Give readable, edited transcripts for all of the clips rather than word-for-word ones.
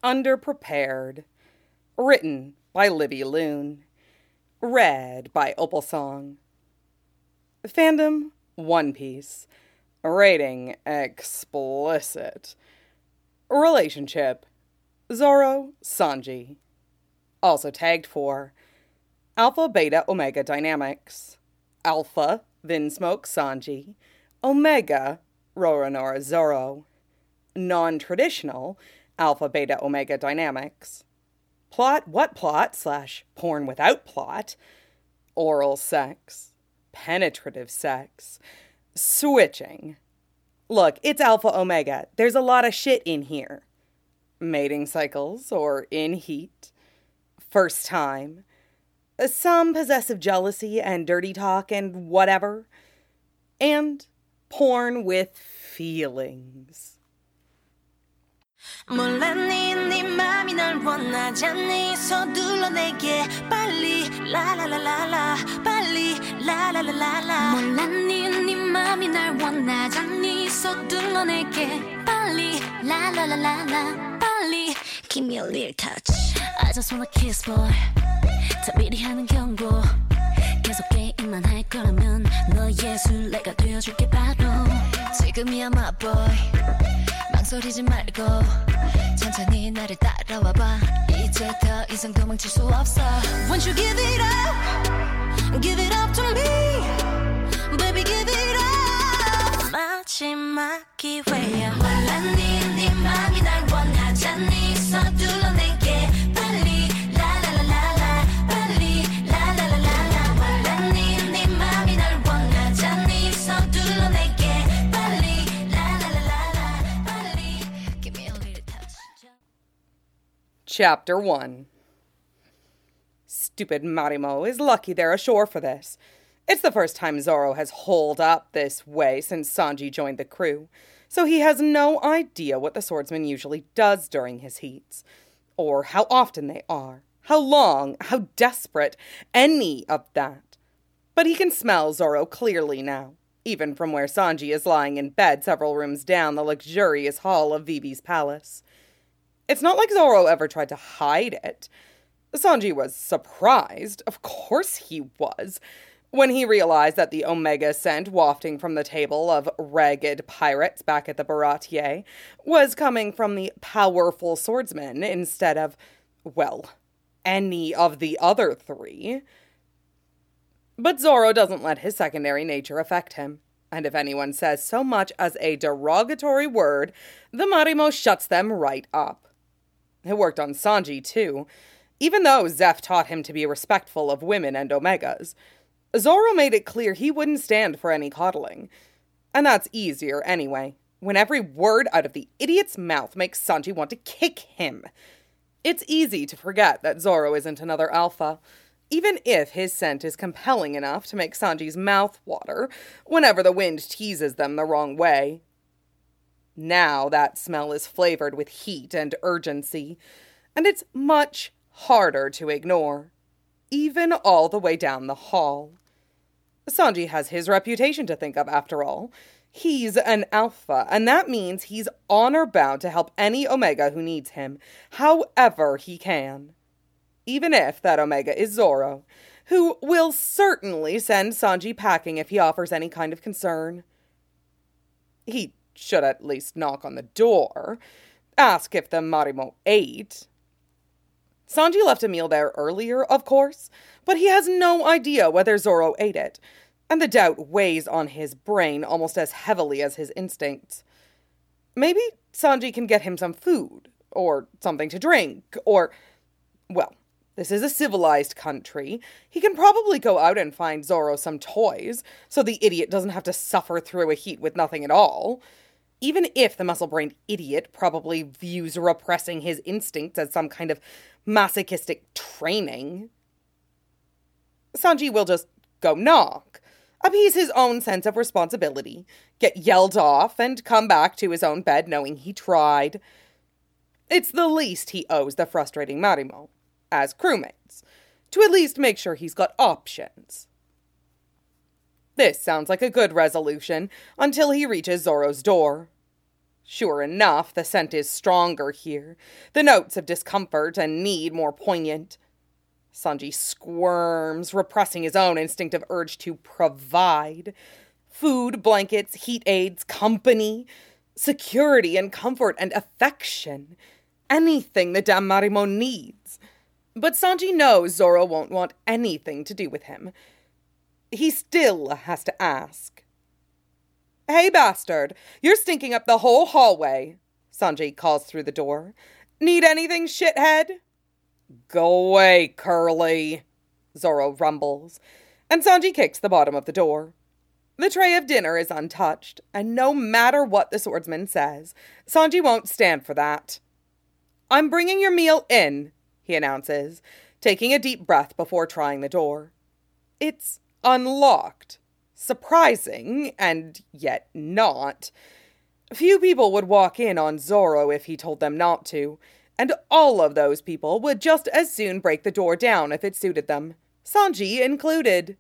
Underprepared. Written by Livy Loon. Read by Opal Song. Fandom, One Piece. Rating, explicit. Relationship, Zoro, Sanji. Also tagged for Alpha, Beta, Omega Dynamics. Alpha, Vinsmoke, Sanji. Omega, Roronoa, Zoro. Non-traditional, Alpha, Beta, Omega Dynamics. Plot, what plot / porn without plot. Oral sex. Penetrative sex. Switching. Look, it's Alpha Omega. There's a lot of shit in here. Mating cycles or in heat. First time. Some possessive jealousy and dirty talk and whatever. And porn with feelings. 몰랐니 네 맘이 날 원하지 않니 서둘러 내게 빨리 라라라라라 빨리 라라라라라 몰랐니 네 맘이 날 원하지 않니 서둘러 내게 빨리 라라라라라 빨리 Give me a little touch I just wanna kiss boy 다 미리 하는 경고 계속 게임만 할 거라면 너의 술래가 되어줄게 바로 지금이야 my boy 망설이지 말고 천천히 나를 따라와봐 이제 더 이상 도망칠 수 없어 Won't you give it up to me Baby give it up 마지막 기회야 몰랐니 네 맘이 날 원하지 않니 서둘러 내게 빨리 라라라라라 빨리 라라라라라 몰랐니 네 맘이 날 원하지 않니 서둘러 내게 빨리 라라라라라 빨리 Give me a little touch Chapter 1. Stupid Marimo is lucky they're ashore for this. It's the first time Zoro has holed up this way since Sanji joined the crew, so he has no idea what the swordsman usually does during his heats, or how often they are, how long, how desperate, any of that. But he can smell Zoro clearly now, even from where Sanji is lying in bed several rooms down the luxurious hall of Vivi's palace. It's not like Zoro ever tried to hide it. Sanji was surprised, of course he was, when he realized that the Omega scent wafting from the table of ragged pirates back at the Baratier was coming from the powerful swordsman instead of, well, any of the other three. But Zoro doesn't let his secondary nature affect him, and if anyone says so much as a derogatory word, the Marimo shuts them right up. It worked on Sanji, too. Even though Zeph taught him to be respectful of women and Omegas, Zoro made it clear he wouldn't stand for any coddling. And that's easier anyway, when every word out of the idiot's mouth makes Sanji want to kick him. It's easy to forget that Zoro isn't another alpha, even if his scent is compelling enough to make Sanji's mouth water whenever the wind teases them the wrong way. Now that smell is flavored with heat and urgency, and it's much harder to ignore, even all the way down the hall. Sanji has his reputation to think of, after all. He's an alpha, and that means he's honor-bound to help any Omega who needs him, however he can. Even if that Omega is Zoro, who will certainly send Sanji packing if he offers any kind of concern. He should at least knock on the door, ask if the Marimo ate. Sanji left a meal there earlier, of course, but he has no idea whether Zoro ate it, and the doubt weighs on his brain almost as heavily as his instincts. Maybe Sanji can get him some food, or something to drink, or, well, this is a civilized country. He can probably go out and find Zoro some toys, so the idiot doesn't have to suffer through a heat with nothing at all. Even if the muscle-brained idiot probably views repressing his instincts as some kind of masochistic training. Sanji will just go knock, appease his own sense of responsibility, get yelled off, and come back to his own bed knowing he tried. It's the least he owes the frustrating Marimo, as crewmates, to at least make sure he's got options. This sounds like a good resolution until he reaches Zoro's door. Sure enough, the scent is stronger here, the notes of discomfort and need more poignant. Sanji squirms, repressing his own instinctive urge to provide. Food, blankets, heat aids, company, security and comfort and affection. Anything the damn Marimo needs. But Sanji knows Zoro won't want anything to do with him. He still has to ask. "Hey, bastard, you're stinking up the whole hallway," Sanji calls through the door. "Need anything, shithead?" "Go away, Curly," Zoro rumbles, and Sanji kicks the bottom of the door. The tray of dinner is untouched, and no matter what the swordsman says, Sanji won't stand for that. "I'm bringing your meal in," he announces, taking a deep breath before trying the door. It's unlocked. Surprising, and yet not. Few people would walk in on Zoro if he told them not to, and all of those people would just as soon break the door down if it suited them, Sanji included.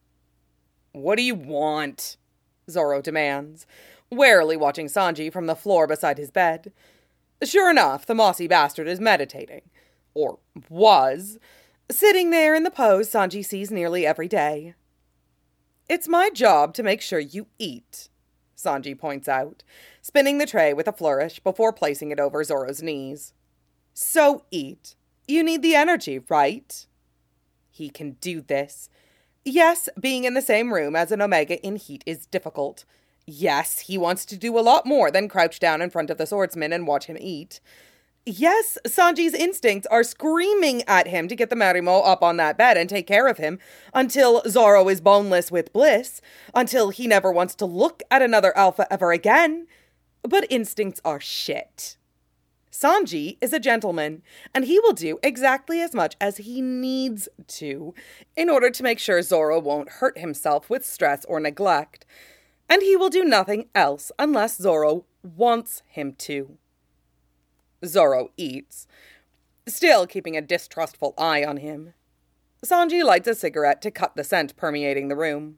"What do you want?" Zoro demands, warily watching Sanji from the floor beside his bed. Sure enough, the mossy bastard is meditating. Or was. Sitting there in the pose Sanji sees nearly every day. "It's my job to make sure you eat," Sanji points out, spinning the tray with a flourish before placing it over Zoro's knees. "So eat. You need the energy, right?" He can do this. Yes, being in the same room as an Omega in heat is difficult. Yes, he wants to do a lot more than crouch down in front of the swordsman and watch him eat. Yes, Sanji's instincts are screaming at him to get the Marimo up on that bed and take care of him until Zoro is boneless with bliss, until he never wants to look at another alpha ever again. But instincts are shit. Sanji is a gentleman, and he will do exactly as much as he needs to in order to make sure Zoro won't hurt himself with stress or neglect. And he will do nothing else unless Zoro wants him to. Zoro eats, still keeping a distrustful eye on him. Sanji lights a cigarette to cut the scent permeating the room.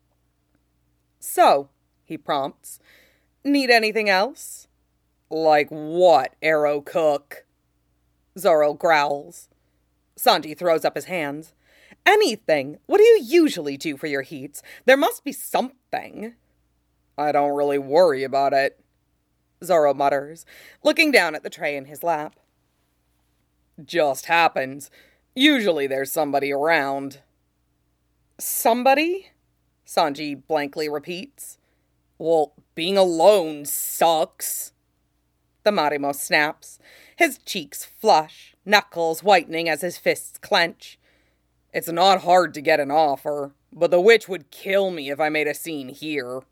"So," he prompts, "need anything else?" "Like what, Arrow Cook?" Zoro growls. Sanji throws up his hands. "Anything. What do you usually do for your heats? There must be something." "I don't really worry about it," Zoro mutters, looking down at the tray in his lap. "Just happens. Usually there's somebody around." "Somebody?" Sanji blankly repeats. "Well, being alone sucks." The Marimo snaps, his cheeks flush, knuckles whitening as his fists clench. "It's not hard to get an offer, but the witch would kill me if I made a scene here."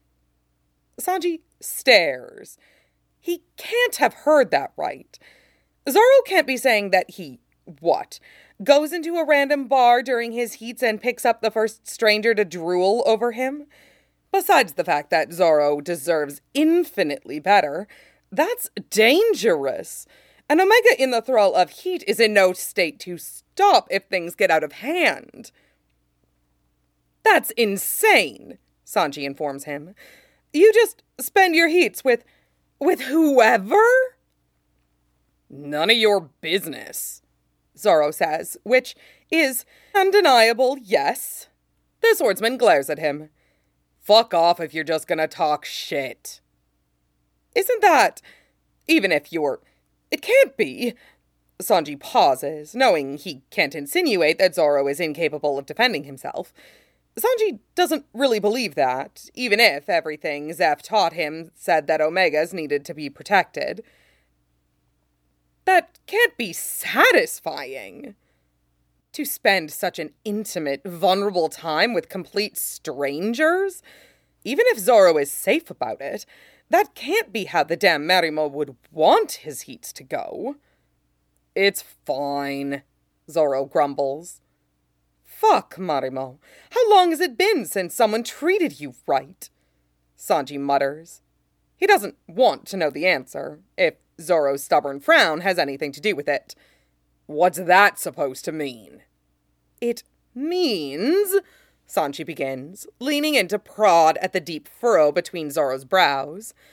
Sanji stares. He can't have heard that right. Zoro can't be saying that he, goes into a random bar during his heats and picks up the first stranger to drool over him? Besides the fact that Zoro deserves infinitely better, that's dangerous. An Omega in the thrall of heat is in no state to stop if things get out of hand. "That's insane," Sanji informs him. "You just spend your heats with whoever?" "None of your business," Zoro says, which is undeniable, yes. The swordsman glares at him. "Fuck off if you're just gonna talk shit." "Isn't that, even if you're, it can't be." Sanji pauses, knowing he can't insinuate that Zoro is incapable of defending himself. Sanji doesn't really believe that, even if everything Zeph taught him said that Omegas needed to be protected. That can't be satisfying. To spend such an intimate, vulnerable time with complete strangers? Even if Zoro is safe about it, that can't be how the damn Marimo would want his heats to go. "It's fine," Zoro grumbles. "Fuck, Marimo. How long has it been since someone treated you right?" Sanji mutters. He doesn't want to know the answer, if Zoro's stubborn frown has anything to do with it. "What's that supposed to mean?" "It means," Sanji begins, leaning in to prod at the deep furrow between Zoro's brows,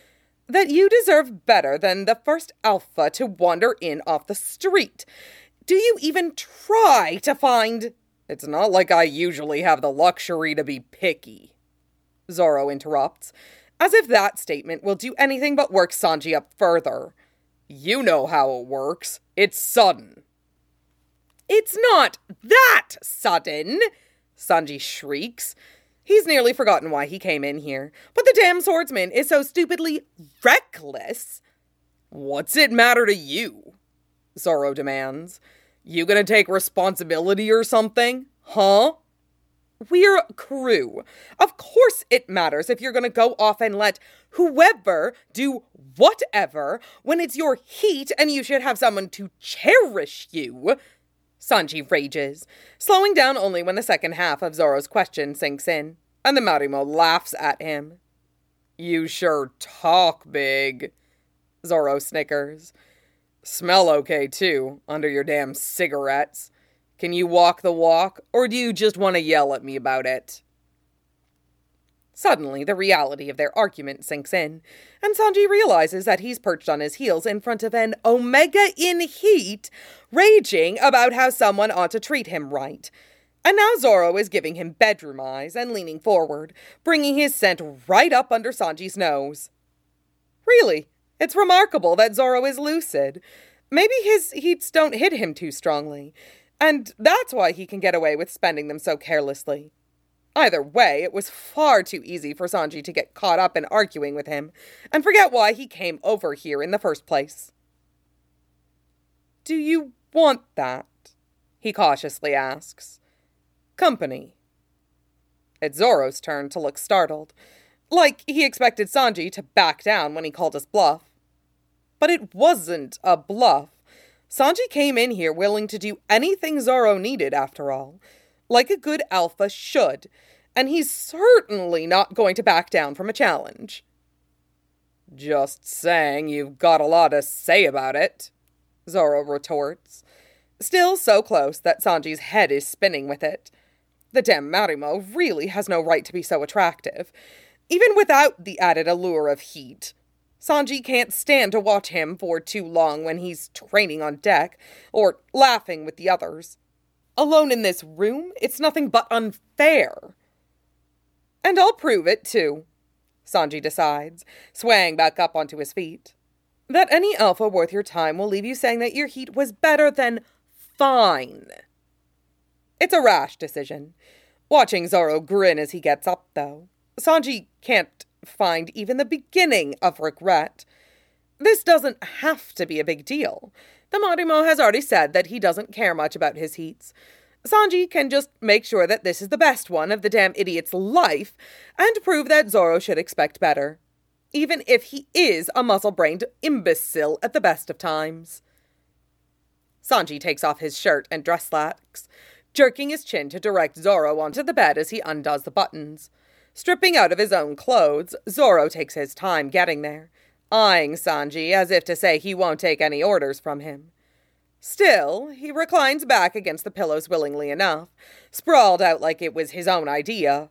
that you deserve better than the first alpha to wander in off the street. Do you even try to find... It's not like I usually have the luxury to be picky, Zoro interrupts, as if that statement will do anything but work Sanji up further. You know how it works. It's sudden. It's not that sudden, Sanji shrieks. He's nearly forgotten why he came in here, but the damn swordsman is so stupidly reckless. What's it matter to you? Zoro demands. You gonna take responsibility or something? Huh? We're crew. Of course it matters if you're gonna go off and let whoever do whatever when it's your heat and you should have someone to cherish you. Sanji rages, slowing down only when the second half of Zoro's question sinks in, and the Marimo laughs at him. You sure talk big, Zoro snickers. Smell okay, too, under your damn cigarettes. Can you walk the walk, or do you just want to yell at me about it? Suddenly, the reality of their argument sinks in, and Sanji realizes that he's perched on his heels in front of an Omega in heat, raging about how someone ought to treat him right. And now Zoro is giving him bedroom eyes and leaning forward, bringing his scent right up under Sanji's nose. Really, it's remarkable that Zoro is lucid. Maybe his heats don't hit him too strongly, and that's why he can get away with spending them so carelessly. Either way, it was far too easy for Sanji to get caught up in arguing with him and forget why he came over here in the first place. Do you want that? He cautiously asks. Company. It's Zoro's turn to look startled, like he expected Sanji to back down when he called his bluff. But it wasn't a bluff. Sanji came in here willing to do anything Zoro needed, after all, like a good alpha should, and he's certainly not going to back down from a challenge. Just saying you've got a lot to say about it, Zoro retorts, still so close that Sanji's head is spinning with it. The damn Marimo really has no right to be so attractive, even without the added allure of heat. Sanji can't stand to watch him for too long when he's training on deck, or laughing with the others. Alone in this room, it's nothing but unfair. And I'll prove it, too, Sanji decides, swaying back up onto his feet. That any alpha worth your time will leave you saying that your heat was better than fine. It's a rash decision. Watching Zoro grin as he gets up, though, Sanji can't find even the beginning of regret. This doesn't have to be a big deal. The Marimo has already said that he doesn't care much about his heats. Sanji can just make sure that this is the best one of the damn idiot's life, and prove that Zoro should expect better, even if he is a muscle-brained imbecile at the best of times. Sanji takes off his shirt and dress slacks, jerking his chin to direct Zoro onto the bed as he undoes the buttons. Stripping out of his own clothes, Zoro takes his time getting there, eyeing Sanji as if to say he won't take any orders from him. Still, he reclines back against the pillows willingly enough, sprawled out like it was his own idea.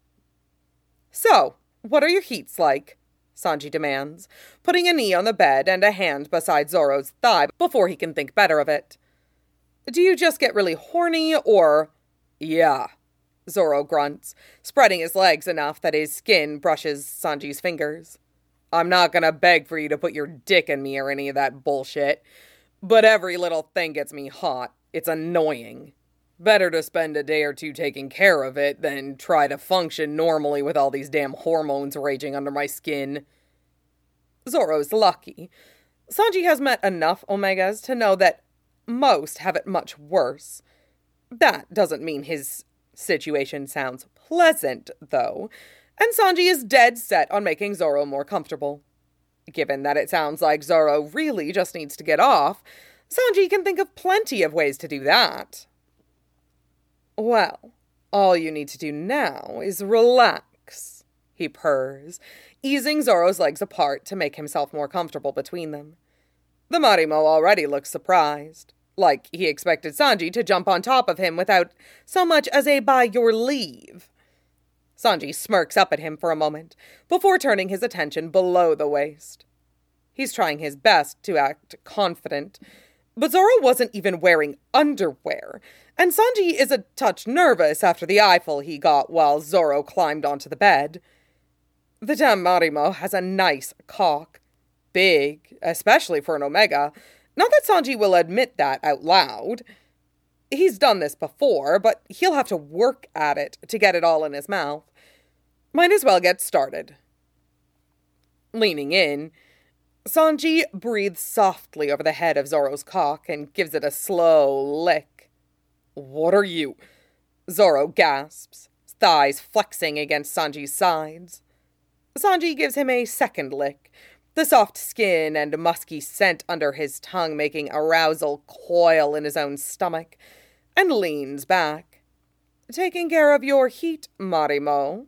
So, what are your heats like? Sanji demands, putting a knee on the bed and a hand beside Zoro's thigh before he can think better of it. Do you just get really horny, or... Yeah, Zoro grunts, spreading his legs enough that his skin brushes Sanji's fingers. I'm not gonna beg for you to put your dick in me or any of that bullshit, but every little thing gets me hot. It's annoying. Better to spend a day or two taking care of it than try to function normally with all these damn hormones raging under my skin. Zoro's lucky. Sanji has met enough Omegas to know that most have it much worse. That doesn't mean his situation sounds pleasant, though, and Sanji is dead set on making Zoro more comfortable. Given that it sounds like Zoro really just needs to get off, Sanji can think of plenty of ways to do that. Well, all you need to do now is relax, he purrs, easing Zoro's legs apart to make himself more comfortable between them. The Marimo already looks surprised, like he expected Sanji to jump on top of him without so much as a by your leave. Sanji smirks up at him for a moment, before turning his attention below the waist, He's trying his best to act confident. But Zoro wasn't even wearing underwear, and Sanji is a touch nervous after the eyeful he got while Zoro climbed onto the bed. The damn Marimo has a nice cock. Big, especially for an Omega. Not that Sanji will admit that out loud. He's done this before, but he'll have to work at it to get it all in his mouth. Might as well get started. Leaning in, Sanji breathes softly over the head of Zoro's cock and gives it a slow lick. "What are you?" Zoro gasps, thighs flexing against Sanji's sides. Sanji gives him a second lick, the soft skin and musky scent under his tongue making arousal coil in his own stomach, and leans back. "Taking care of your heat, Marimo?"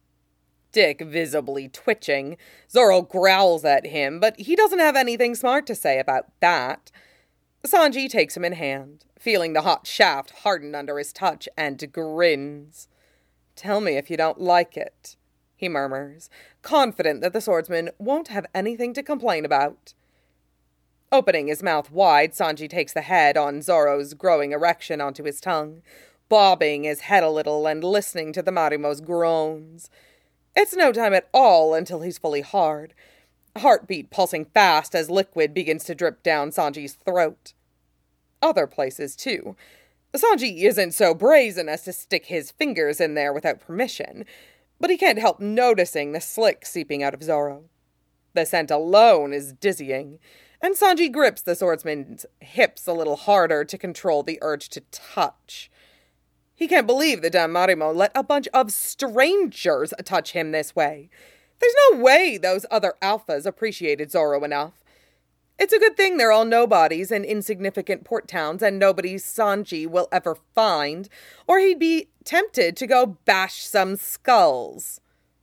Dick visibly twitching, Zoro growls at him, but he doesn't have anything smart to say about that. Sanji takes him in hand, feeling the hot shaft harden under his touch, and grins. "Tell me if you don't like it," he murmurs, confident that the swordsman won't have anything to complain about. Opening his mouth wide, Sanji takes the head on Zoro's growing erection onto his tongue, bobbing his head a little and listening to the Marimo's groans. It's no time at all until he's fully hard, heartbeat pulsing fast as liquid begins to drip down Sanji's throat. Other places, too. Sanji isn't so brazen as to stick his fingers in there without permission, but he can't help noticing the slick seeping out of Zoro. The scent alone is dizzying, and Sanji grips the swordsman's hips a little harder to control the urge to touch. He can't believe the damn Marimo let a bunch of strangers touch him this way. There's no way those other alphas appreciated Zoro enough. It's a good thing they're all nobodies in insignificant port towns and nobody Sanji will ever find, or he'd be tempted to go bash some skulls.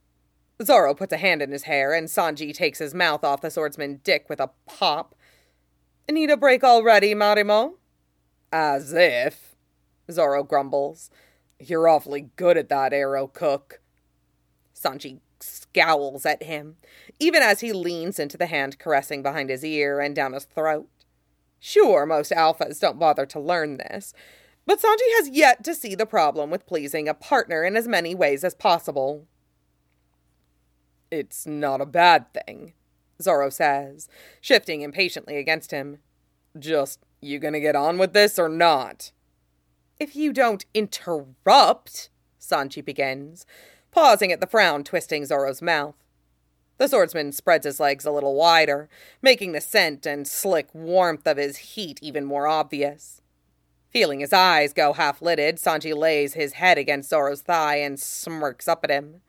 Zoro puts a hand in his hair, and Sanji takes his mouth off the swordsman's dick with a pop. "Need a break already, Marimo?" "As if," Zoro grumbles. "You're awfully good at that, Arrow Cook." Sanji scowls at him, even as he leans into the hand caressing behind his ear and down his throat. Sure, most alphas don't bother to learn this, but Sanji has yet to see the problem with pleasing a partner in as many ways as possible. "It's not a bad thing," Zoro says, shifting impatiently against him. "Just, you gonna get on with this or not?" "If you don't interrupt," Sanji begins, pausing at the frown twisting Zoro's mouth. The swordsman spreads his legs a little wider, making the scent and slick warmth of his heat even more obvious. Feeling his eyes go half-lidded, Sanji lays his head against Zoro's thigh and smirks up at him.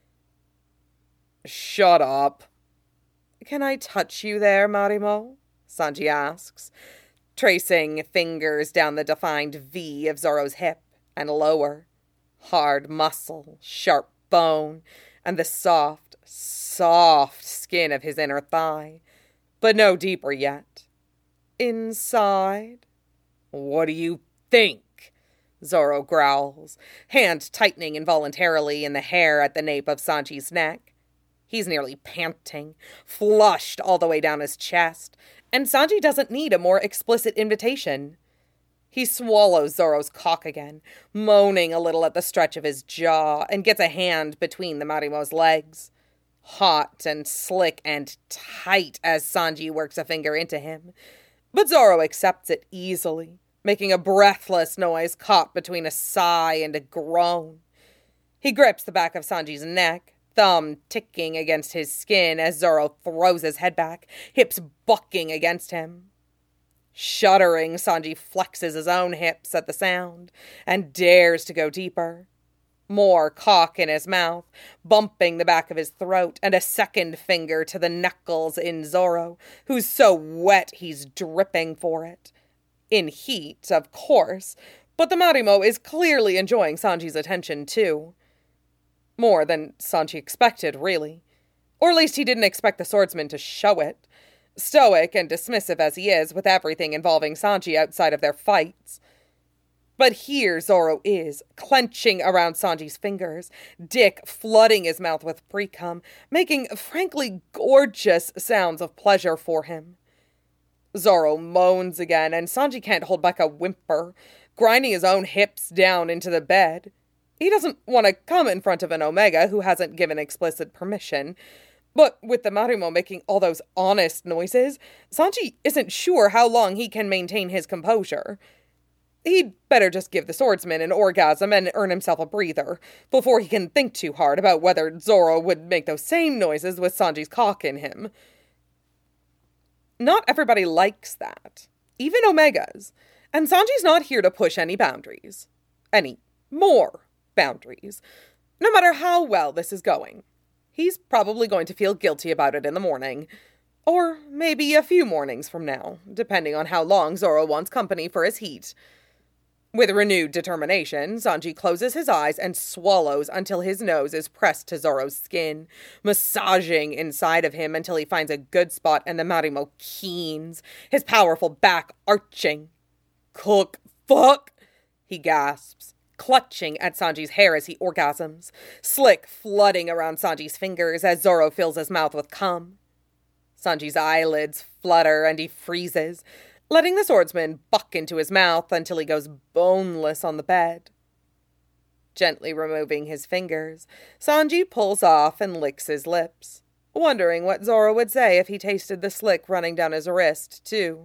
"Shut up." "Can I touch you there, Marimo?" Sanji asks, tracing fingers down the defined V of Zoro's hip and lower. Hard muscle, sharp bone, and the soft, soft skin of his inner thigh, but no deeper yet. "Inside?" "What do you think?" Zoro growls, hand tightening involuntarily in the hair at the nape of Sanji's neck. He's nearly panting, flushed all the way down his chest, and Sanji doesn't need a more explicit invitation. He swallows Zoro's cock again, moaning a little at the stretch of his jaw, and gets a hand between the Marimo's legs. Hot and slick and tight as Sanji works a finger into him, but Zoro accepts it easily, making a breathless noise caught between a sigh and a groan. He grips the back of Sanji's neck, thumb ticking against his skin as Zoro throws his head back, hips bucking against him. Shuddering, Sanji flexes his own hips at the sound and dares to go deeper. More cock in his mouth, bumping the back of his throat, and a second finger to the knuckles in Zoro, who's so wet he's dripping for it. In heat, of course, but the Marimo is clearly enjoying Sanji's attention, too. More than Sanji expected, really. Or at least he didn't expect the swordsman to show it. Stoic and dismissive as he is with everything involving Sanji outside of their fights. But here Zoro is, clenching around Sanji's fingers, dick flooding his mouth with pre-cum, making frankly gorgeous sounds of pleasure for him. Zoro moans again, and Sanji can't hold back a whimper, grinding his own hips down into the bed. He doesn't want to come in front of an Omega who hasn't given explicit permission, but with the Marimo making all those honest noises, Sanji isn't sure how long he can maintain his composure. He'd better just give the swordsman an orgasm and earn himself a breather, before he can think too hard about whether Zoro would make those same noises with Sanji's cock in him. Not everybody likes that, even Omegas, and Sanji's not here to push any boundaries. Any more boundaries. No matter how well this is going. He's probably going to feel guilty about it in the morning. Or maybe a few mornings from now, depending on how long Zoro wants company for his heat. With renewed determination, Sanji closes his eyes and swallows until his nose is pressed to Zoro's skin, massaging inside of him until he finds a good spot and the Marimo keens, his powerful back arching. "Cook, fuck," he gasps, clutching at Sanji's hair as he orgasms, slick flooding around Sanji's fingers as Zoro fills his mouth with cum. Sanji's eyelids flutter and he freezes, letting the swordsman buck into his mouth until he goes boneless on the bed. Gently removing his fingers, Sanji pulls off and licks his lips, wondering what Zoro would say if he tasted the slick running down his wrist, too.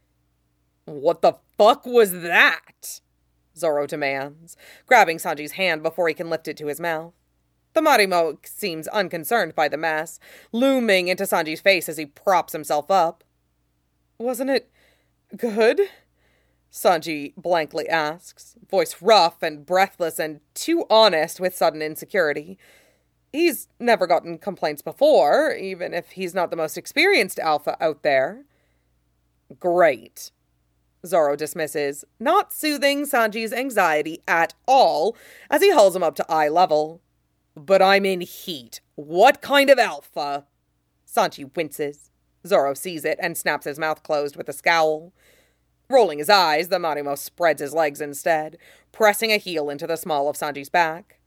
"What the fuck was that?" Zoro demands, grabbing Sanji's hand before he can lift it to his mouth. The Marimo seems unconcerned by the mess, looming into Sanji's face as he props himself up. "Wasn't it good?" Sanji blankly asks, voice rough and breathless and too honest with sudden insecurity. He's never gotten complaints before, even if he's not the most experienced alpha out there. "Great," Zoro dismisses, not soothing Sanji's anxiety at all as he hauls him up to eye level. "But I'm in heat. What kind of alpha?" Sanji winces. Zoro sees it and snaps his mouth closed with a scowl. Rolling his eyes, the Marimo spreads his legs instead, pressing a heel into the small of Sanji's back.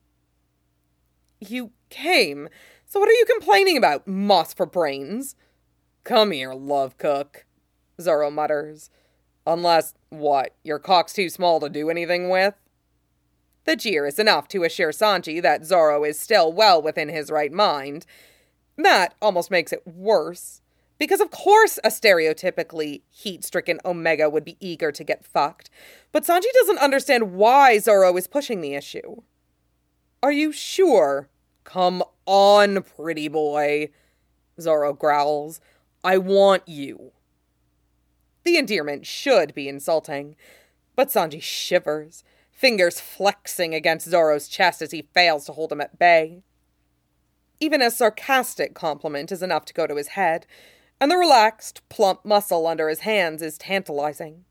"You came, so what are you complaining about, moss for brains?" "Come here, love cook," Zoro mutters. "Unless, what, your cock's too small to do anything with?" The jeer is enough to assure Sanji that Zoro is still well within his right mind. That almost makes it worse, because of course a stereotypically heat-stricken Omega would be eager to get fucked, but Sanji doesn't understand why Zoro is pushing the issue. "Are you sure?" "Come on, pretty boy," Zoro growls. "I want you." The endearment should be insulting, but Sanji shivers, fingers flexing against Zoro's chest as he fails to hold him at bay. Even a sarcastic compliment is enough to go to his head, and the relaxed, plump muscle under his hands is tantalizing.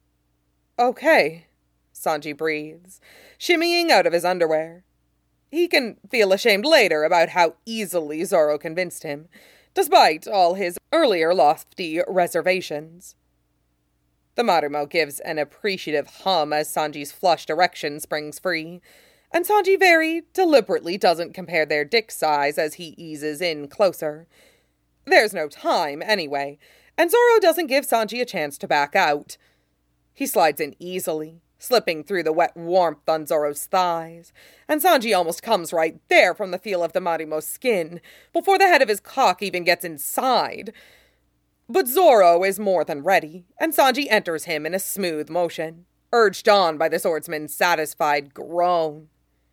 "Okay," Sanji breathes, shimmying out of his underwear. He can feel ashamed later about how easily Zoro convinced him, despite all his earlier lofty reservations. The Marimo gives an appreciative hum as Sanji's flushed erection springs free, and Sanji very deliberately doesn't compare their dick size as he eases in closer. There's no time, anyway, and Zoro doesn't give Sanji a chance to back out. He slides in easily, slipping through the wet warmth on Zoro's thighs, and Sanji almost comes right there from the feel of the Marimo's skin, before the head of his cock even gets inside. But Zoro is more than ready, and Sanji enters him in a smooth motion, urged on by the swordsman's satisfied groan.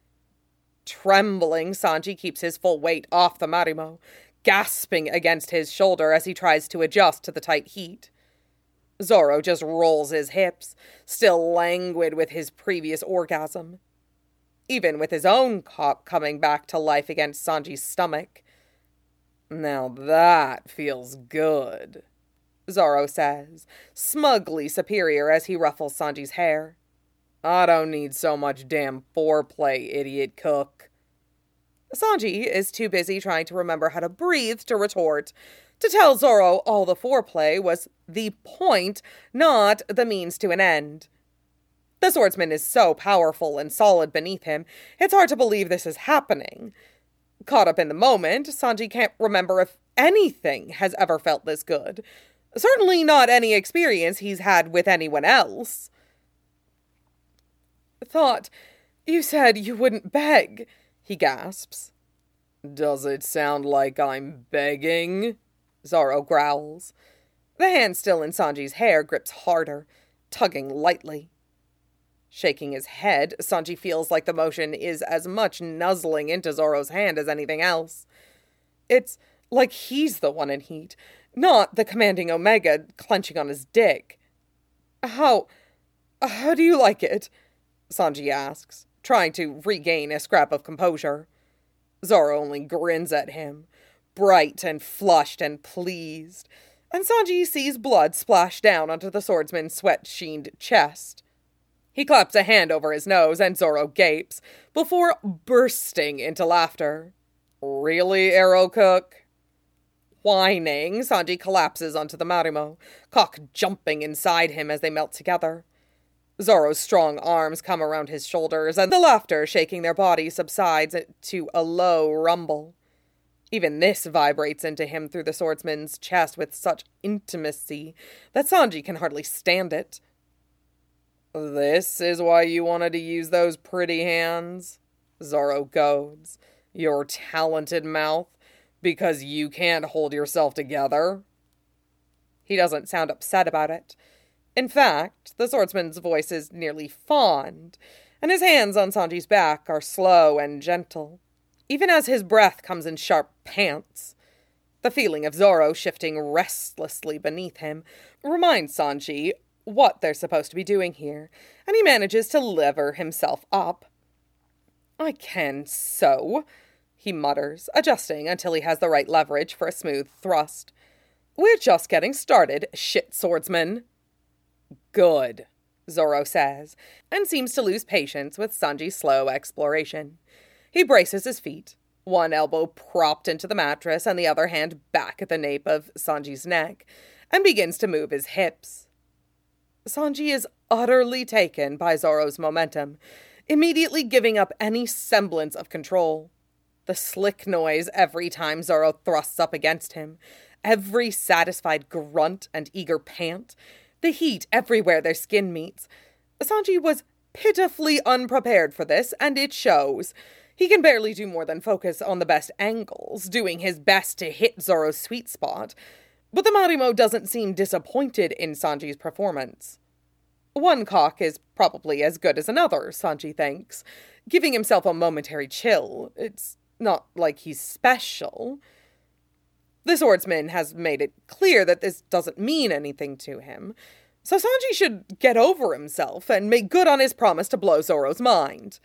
Trembling, Sanji keeps his full weight off the Marimo, gasping against his shoulder as he tries to adjust to the tight heat. Zoro just rolls his hips, still languid with his previous orgasm. Even with his own cock coming back to life against Sanji's stomach. "Now that feels good," Zoro says, smugly superior as he ruffles Sanji's hair. "I don't need so much damn foreplay, idiot cook." Sanji is too busy trying to remember how to breathe to retort, to tell Zoro all the foreplay was the point, not the means to an end. The swordsman is so powerful and solid beneath him, it's hard to believe this is happening. Caught up in the moment, Sanji can't remember if anything has ever felt this good. Certainly not any experience he's had with anyone else. "Thought you said you wouldn't beg," he gasps. "Does it sound like I'm begging?" Zoro growls. The hand still in Sanji's hair grips harder, tugging lightly. Shaking his head, Sanji feels like the motion is as much nuzzling into Zoro's hand as anything else. It's like he's the one in heat, not the commanding Omega clenching on his dick. How do you like it?" Sanji asks, trying to regain a scrap of composure. Zoro only grins at him, bright and flushed and pleased, and Sanji sees blood splash down onto the swordsman's sweat-sheened chest. He claps a hand over his nose, and Zoro gapes, before bursting into laughter. "Really, Arrow Cook?" Whining, Sanji collapses onto the Marimo, cock jumping inside him as they melt together. Zoro's strong arms come around his shoulders, and the laughter shaking their body subsides to a low rumble. Even this vibrates into him through the swordsman's chest with such intimacy that Sanji can hardly stand it. "This is why you wanted to use those pretty hands?" Zoro goads. "Your talented mouth? Because you can't hold yourself together?" He doesn't sound upset about it. In fact, the swordsman's voice is nearly fond, and his hands on Sanji's back are slow and gentle, even as his breath comes in sharp pants. The feeling of Zoro shifting restlessly beneath him reminds Sanji what they're supposed to be doing here, and he manages to lever himself up. "I can so," he mutters, adjusting until he has the right leverage for a smooth thrust. "We're just getting started, shit swordsman." "Good," Zoro says, and seems to lose patience with Sanji's slow exploration. He braces his feet, one elbow propped into the mattress and the other hand back at the nape of Sanji's neck, and begins to move his hips. Sanji is utterly taken by Zoro's momentum, immediately giving up any semblance of control. The slick noise every time Zoro thrusts up against him, every satisfied grunt and eager pant, the heat everywhere their skin meets. Sanji was pitifully unprepared for this, and it shows. He can barely do more than focus on the best angles, doing his best to hit Zoro's sweet spot, but the Marimo doesn't seem disappointed in Sanji's performance. One cock is probably as good as another, Sanji thinks, giving himself a momentary chill. It's not like he's special. The swordsman has made it clear that this doesn't mean anything to him, so Sanji should get over himself and make good on his promise to blow Zoro's mind.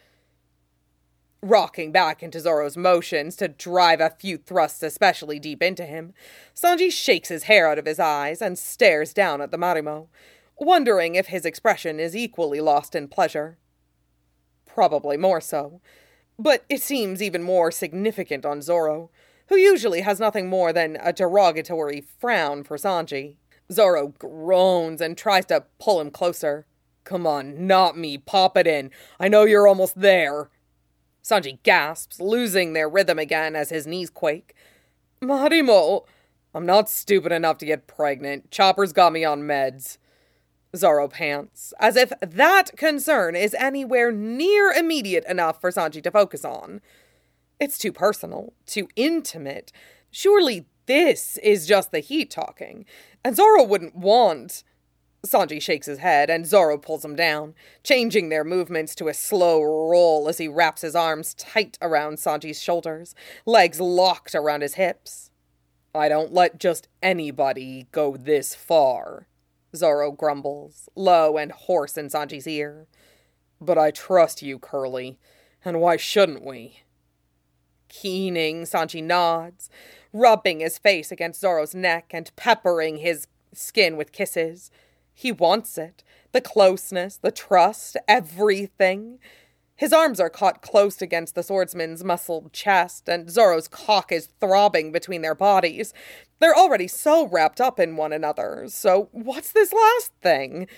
Rocking back into Zoro's motions to drive a few thrusts especially deep into him, Sanji shakes his hair out of his eyes and stares down at the Marimo, wondering if his expression is equally lost in pleasure. Probably more so, but it seems even more significant on Zoro, who usually has nothing more than a derogatory frown for Sanji. Zoro groans and tries to pull him closer. "Come on, not me, pop it in. I know you're almost there." Sanji gasps, losing their rhythm again as his knees quake. "Marimo, I'm not stupid enough to get pregnant. Chopper's got me on meds." Zoro pants, as if that concern is anywhere near immediate enough for Sanji to focus on. It's too personal, too intimate. Surely this is just the heat talking, and Zoro wouldn't want... Sanji shakes his head, and Zoro pulls him down, changing their movements to a slow roll as he wraps his arms tight around Sanji's shoulders, legs locked around his hips. "I don't let just anybody go this far," Zoro grumbles, low and hoarse in Sanji's ear. "But I trust you, Curly, and why shouldn't we?" Keening, Sanji nods, rubbing his face against Zoro's neck and peppering his skin with kisses. He wants it. The closeness, the trust, everything. His arms are caught close against the swordsman's muscled chest, and Zoro's cock is throbbing between their bodies. They're already so wrapped up in one another, so what's this last thing?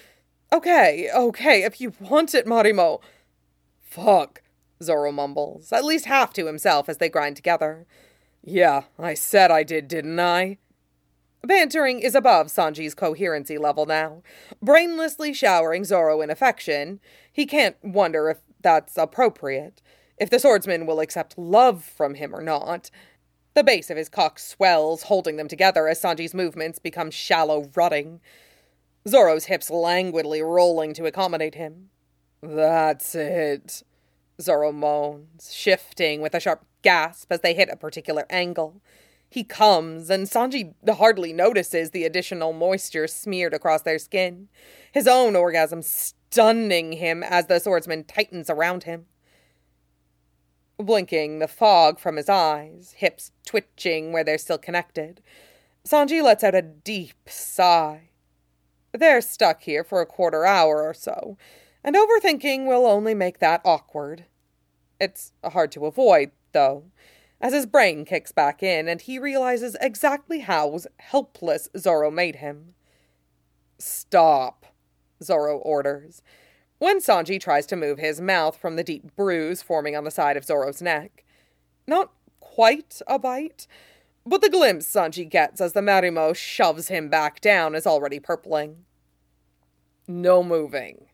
Okay, if you want it, Marimo. Fuck, Zoro mumbles, at least half to himself as they grind together. Yeah, I said I did, didn't I? Bantering is above Sanji's coherency level now, brainlessly showering Zoro in affection. He can't wonder if that's appropriate, if the swordsman will accept love from him or not. The base of his cock swells, holding them together as Sanji's movements become shallow rutting. Zoro's hips languidly rolling to accommodate him. That's it, Zoro moans, shifting with a sharp gasp as they hit a particular angle. He comes, and Sanji hardly notices the additional moisture smeared across their skin, his own orgasm stunning him as the swordsman tightens around him. Blinking the fog from his eyes, hips twitching where they're still connected, Sanji lets out a deep sigh. They're stuck here for a quarter hour or so, and overthinking will only make that awkward. It's hard to avoid, though, as his brain kicks back in and he realizes exactly how helpless Zoro made him. Stop, Zoro orders, when Sanji tries to move his mouth from the deep bruise forming on the side of Zoro's neck. Not quite a bite, but the glimpse Sanji gets as the Marimo shoves him back down is already purpling. No moving.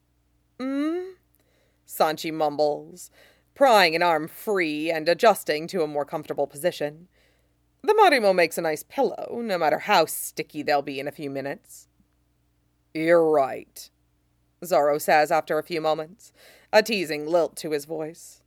Sanji mumbles, prying an arm free and adjusting to a more comfortable position. The Marimo makes a nice pillow, no matter how sticky they'll be in a few minutes. You're right, Zoro says after a few moments, a teasing lilt to his voice.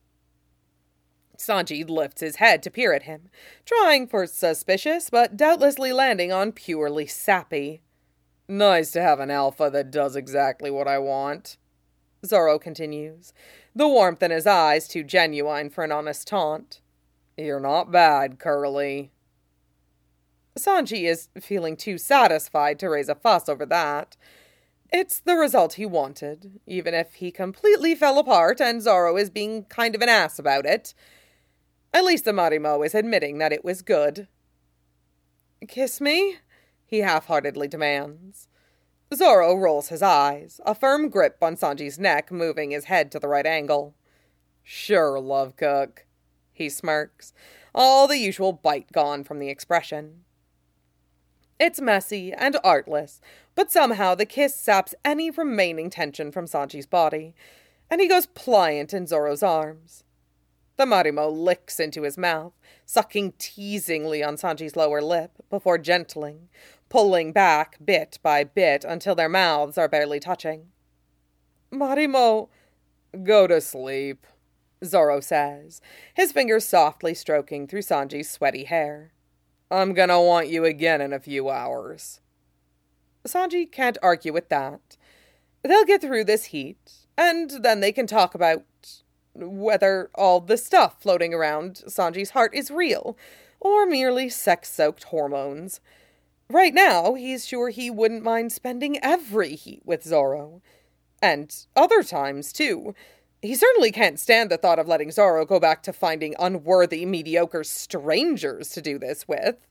Sanji lifts his head to peer at him, trying for suspicious, but doubtlessly landing on purely sappy. Nice to have an alpha that does exactly what I want, Zoro continues, the warmth in his eyes too genuine for an honest taunt. You're not bad, Curly. Sanji is feeling too satisfied to raise a fuss over that. It's the result he wanted, even if he completely fell apart and Zoro is being kind of an ass about it. At least the Marimo is admitting that it was good. Kiss me? He half-heartedly demands. Zoro rolls his eyes, a firm grip on Sanji's neck, moving his head to the right angle. Sure, love cook, he smirks, all the usual bite gone from the expression. It's messy and artless, but somehow the kiss saps any remaining tension from Sanji's body, and he goes pliant in Zoro's arms. The Marimo licks into his mouth, sucking teasingly on Sanji's lower lip, before gentling, pulling back bit by bit until their mouths are barely touching. Marimo, go to sleep, Zoro says, his fingers softly stroking through Sanji's sweaty hair. I'm gonna want you again in a few hours. Sanji can't argue with that. They'll get through this heat, and then they can talk about whether all the stuff floating around Sanji's heart is real, or merely sex-soaked hormones. Right now, he's sure he wouldn't mind spending every heat with Zoro. And other times, too. He certainly can't stand the thought of letting Zoro go back to finding unworthy, mediocre strangers to do this with.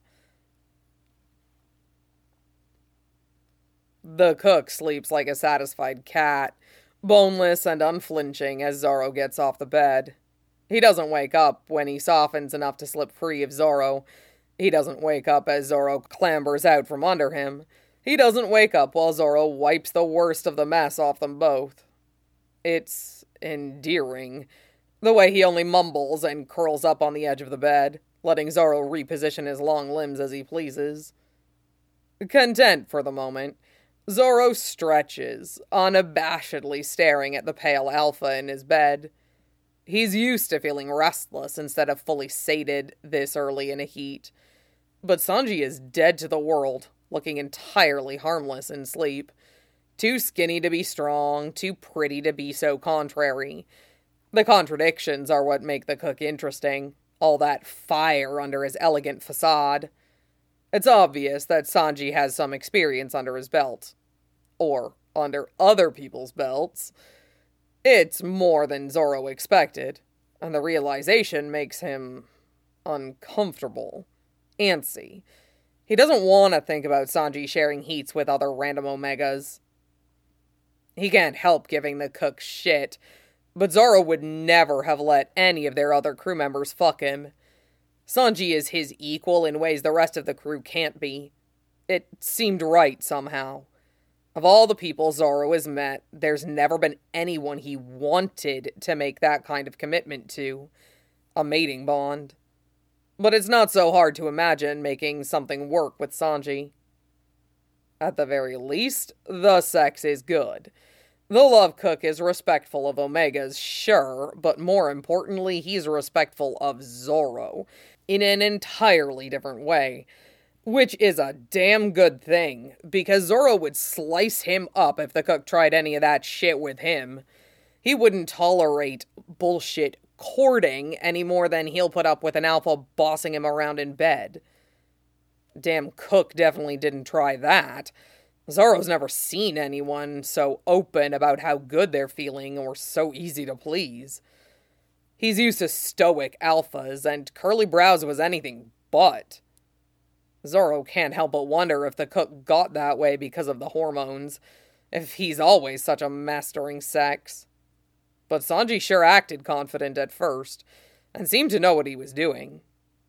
The cook sleeps like a satisfied cat, boneless and unflinching as Zoro gets off the bed. He doesn't wake up when he softens enough to slip free of Zoro. He doesn't wake up as Zoro clambers out from under him. He doesn't wake up while Zoro wipes the worst of the mess off them both. It's endearing, the way he only mumbles and curls up on the edge of the bed, letting Zoro reposition his long limbs as he pleases. Content for the moment, Zoro stretches, unabashedly staring at the pale alpha in his bed. He's used to feeling restless instead of fully sated this early in a heat. But Sanji is dead to the world, looking entirely harmless in sleep. Too skinny to be strong, too pretty to be so contrary. The contradictions are what make the cook interesting, all that fire under his elegant facade. It's obvious that Sanji has some experience under his belt. Or under other people's belts. It's more than Zoro expected, and the realization makes him uncomfortable, antsy. He doesn't want to think about Sanji sharing heats with other random Omegas. He can't help giving the cook shit, but Zoro would never have let any of their other crew members fuck him. Sanji is his equal in ways the rest of the crew can't be. It seemed right somehow. Of all the people Zoro has met, there's never been anyone he wanted to make that kind of commitment to. A mating bond. But it's not so hard to imagine making something work with Sanji. At the very least, the sex is good. The Love Cook is respectful of Omega's, sure, but more importantly, he's respectful of Zoro in an entirely different way. Which is a damn good thing, because Zoro would slice him up if the cook tried any of that shit with him. He wouldn't tolerate bullshit courting any more than he'll put up with an alpha bossing him around in bed. Damn cook definitely didn't try that. Zoro's never seen anyone so open about how good they're feeling or so easy to please. He's used to stoic alphas, and Curly Brows was anything but. Zoro can't help but wonder if the cook got that way because of the hormones, if he's always such a mastering sex. But Sanji sure acted confident at first, and seemed to know what he was doing.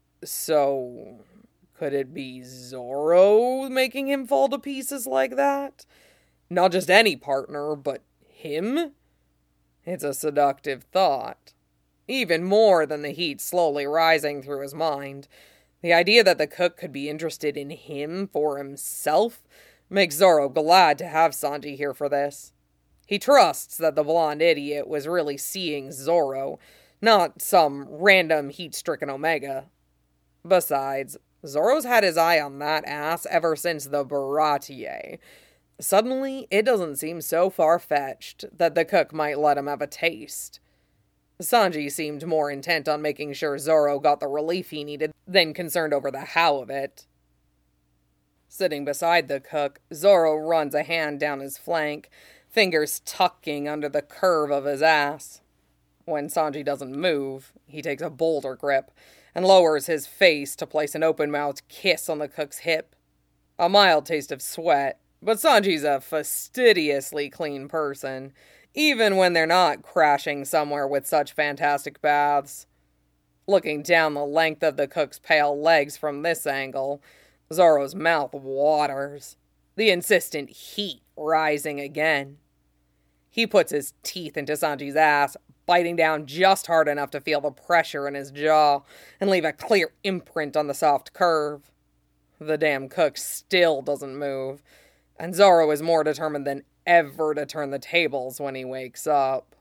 So, could it be Zoro making him fall to pieces like that? Not just any partner, but him? It's a seductive thought. Even more than the heat slowly rising through his mind. The idea that the cook could be interested in him for himself makes Zoro glad to have Sanji here for this. He trusts that the blonde idiot was really seeing Zoro, not some random heat-stricken Omega. Besides, Zoro's had his eye on that ass ever since the Baratie. Suddenly, it doesn't seem so far-fetched that the cook might let him have a taste. Sanji seemed more intent on making sure Zoro got the relief he needed than concerned over the how of it. Sitting beside the cook, Zoro runs a hand down his flank, fingers tucking under the curve of his ass. When Sanji doesn't move, he takes a bolder grip and lowers his face to place an open-mouthed kiss on the cook's hip. A mild taste of sweat, but Sanji's a fastidiously clean person, even when they're not crashing somewhere with such fantastic baths. Looking down the length of the cook's pale legs from this angle, Zoro's mouth waters, the insistent heat rising again. He puts his teeth into Sanji's ass, biting down just hard enough to feel the pressure in his jaw and leave a clear imprint on the soft curve. The damn cook still doesn't move, and Zoro is more determined than ever to turn the tables when he wakes up.